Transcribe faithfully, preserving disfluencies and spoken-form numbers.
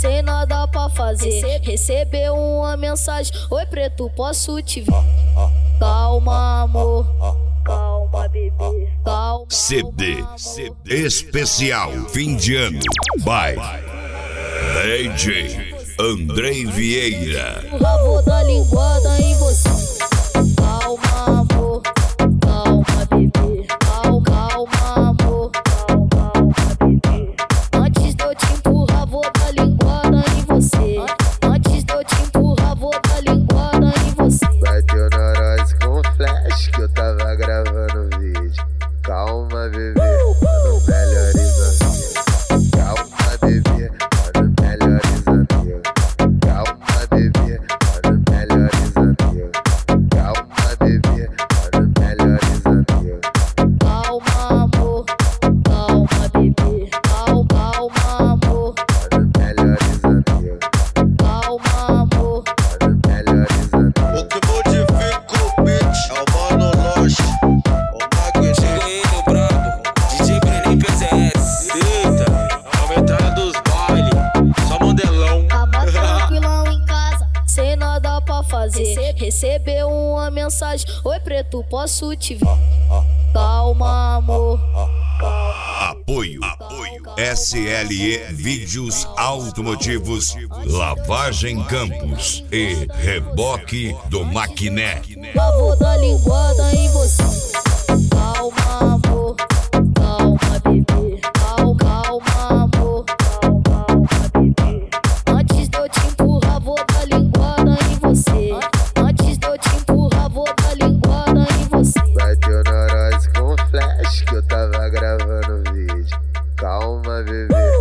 sem nada pra fazer. Recebeu uma mensagem: oi preto, posso te ver? Calma, amor. Calma, bebê. Calma. C D, C D especial fim de ano by D J Andrei Vieira. Vou dar linguada em você. Calma, amor. Calma, bebê. Calma, calma, amor. Calma, bebê. Antes de eu te empurrar, vou dar linguada em você. Antes de eu te empurrar, vou dar linguada em você. Bateu neurose com flash que eu tava gravando vídeo. Calma, bebê, mano, melhores amigos. Calma, bebê, mano, melhores amigos. Calma, bebê, mano, melhores amigos. Calma, bebê, mano, melhores amigos. Calma, amor. Calma, bebê. Calma, calma, amor. Mano, melhores amigos. Calma, amor. Mano, melhores amigos. O que modifica o beat é o Mano Loche, o Magneto. Chegou ele, o brabo, D J Brenin P C S. Eita, a metade dos bailes, só modelão. Tava tranquilão em casa, sem nada pra fazer. Recebeu uma mensagem: oi preto, posso te ver? Calma, amor. Apoio, apoio S L E Vídeos Automotivos, Lavagem Campos e Reboque do Maquiné. Vou dar linguada em você. Calma, amor. Calma, bebê. Calma, calma, amor. Calma, bebê. Antes de eu te empurrar, vou dar linguada em você. Antes de eu te empurrar, vou dar linguada em você. Bateu neurose com flash que eu tava gravando vídeo. Calma, bebê,